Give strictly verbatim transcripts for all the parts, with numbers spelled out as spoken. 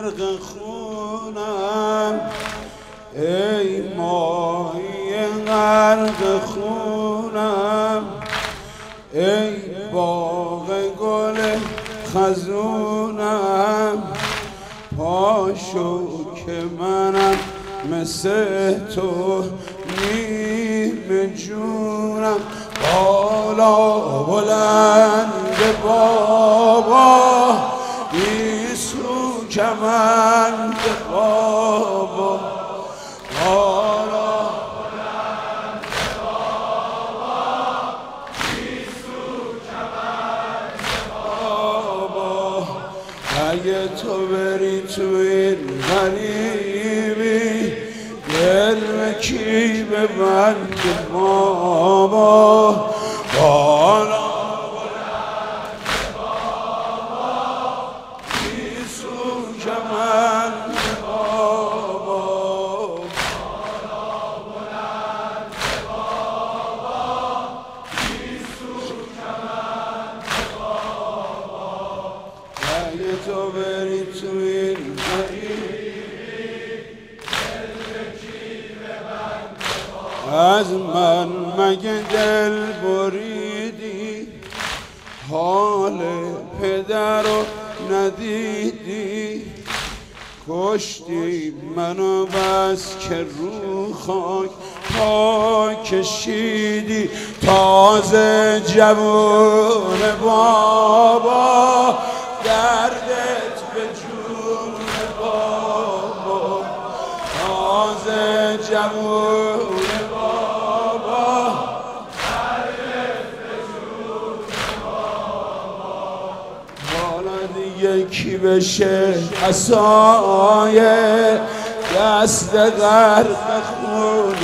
غرق خونم، ای ماهی غرق خونم، ای باغ گل خزونم، پاشو که منم مثل تو نیم جونم. بالا بلند بابا ایسو کمند بابا، بالا بلند بابا ایسو کمند بابا. اگه تو بری تو این غریبی دل به کی ببند بابا، بالا بلند بابا ایسو کمند بابا، بالا بلند بابا ایسو کمند بابا. اگه تو بری تو این از من مگه دل بریدی، حال پدر رو ندیدی، کشتی منو بس که رو خاک پا کشیدی. تازه جوون بابا دردت به جون بابا، تازه جوون یکی بشه عصای دست غرق خون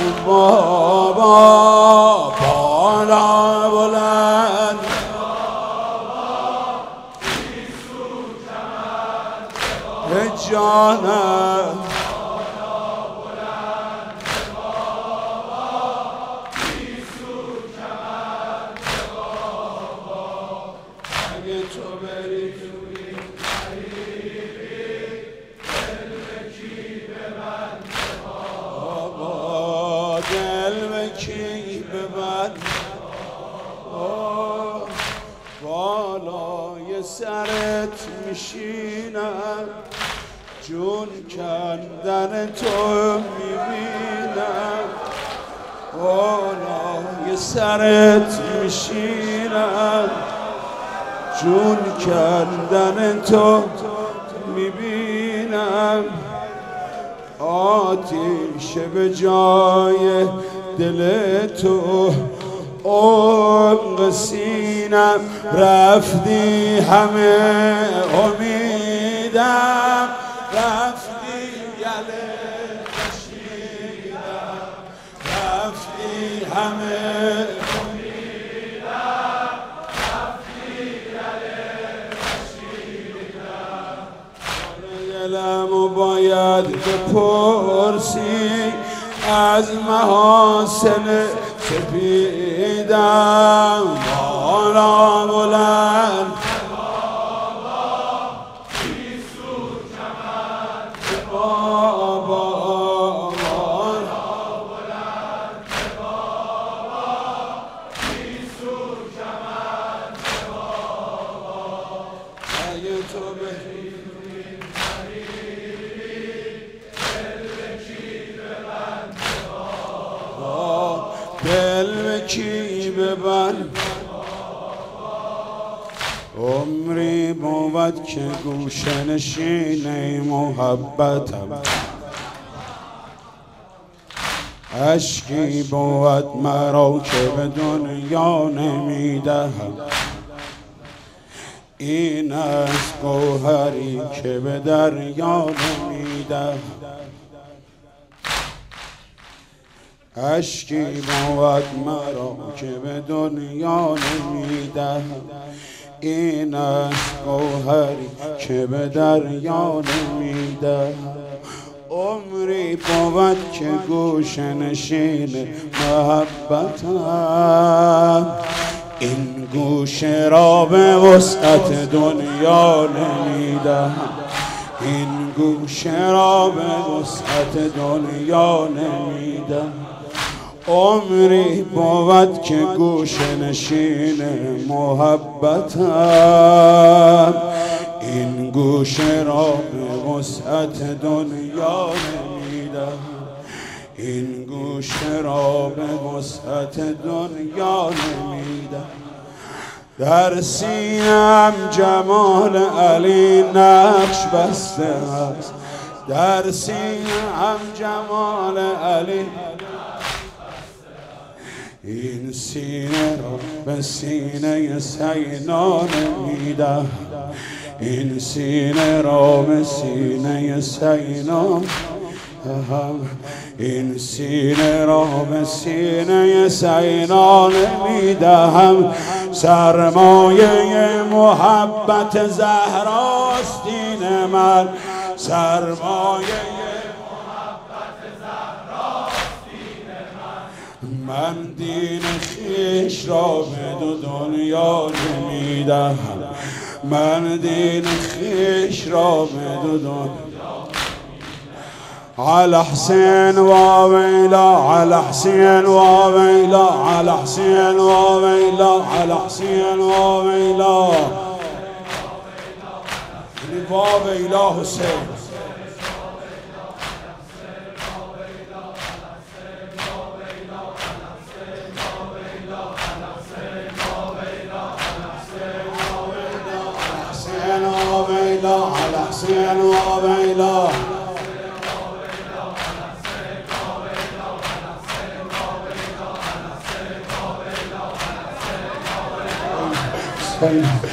بابا، بالا بلند بابا ایسو کمند بابا، جانم بالا بلند بابا ایسو کمند بابا. اگه تو بری تو بالای سرت میشینم، جون کندن تو میبینم، بالای سرت میشینم، جون کندن تو میبینم. آتیش به جای دل تو عمق سینم، رفتی همه امیدم، رفتی گله کشیدم، رفتی همه امیدم، رفتی گله کشیدم. دلمو باید بپرسی از محاسن سپیدم، بالا بلند بابا ایسو کمند بابا، بالا بلند بابا ایسو کمند بابا. اگه تو بری دل به کی ببند، عمری بود که گوشه نشین محبتم، اشکی بود مرا که به دنیا نمیدهم، این است گوهری که به دریا نمیدهم. اشکی بود مرا که به دنیا نمیدهم، این است گوهری که به دریا نمیدهم. عمری بود که گوشه نشین محبتم، این گوشه را به وسعت دنیا نمیدهم، این گوشه را به وسعت دنیا نمیدم. عمری بود که گوشه نشین محبتم، این گوشه را به وسعت دنیا نمیدم. این گوشه را به وسعت دنیا نمیدم. در سینم جمال علی نقش بسته است، در سینم جمال علی. این سینه را به سینه سینا نمیدم، این سینه را به سینه سینا، این سینه را به سینه سینا نمیدهم. سرمایه محبت زهراست دین من، سرمایه محبت زهراست دین من. من دین خویش را به دو دنیا نمیدهم، من دین خویش را به دو دنیا. على حسين وويلا، على حسين وويلا، على حسين وويلا، على حسين وويلا، وويلا حسين. على حسين وويلا، Thank you.